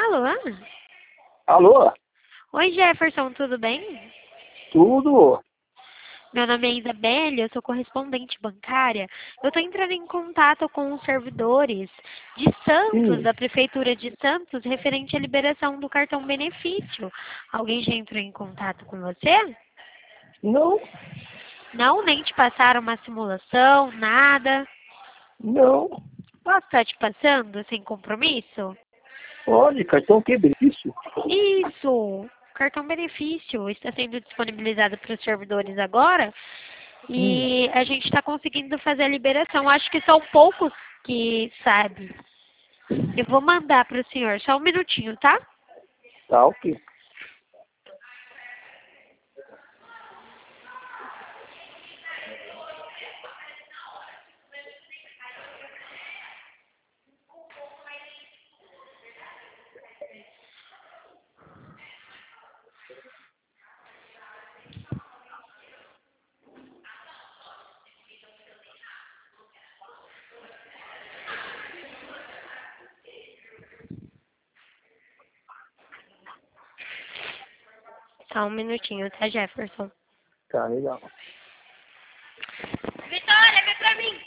Alô? Alô? Oi, Jefferson, tudo bem? Tudo? Meu nome é Isabelle, eu sou correspondente bancária. Eu estou entrando em contato com os servidores de Santos, Sim. da Prefeitura de Santos, referente à liberação do cartão benefício. Alguém já entrou em contato com você? Não, Não, nem te passaram uma simulação, nada. não. Posso estar te passando sem compromisso? Olha, cartão que benefício? Isso! Cartão benefício está sendo disponibilizado para os servidores agora Hum, e a gente está conseguindo fazer a liberação. Acho que são poucos que sabem. Eu vou mandar para o senhor, só um minutinho, tá? tá ok. Só um minutinho, tá, Jefferson? Tá legal. Vitória, vem pra mim!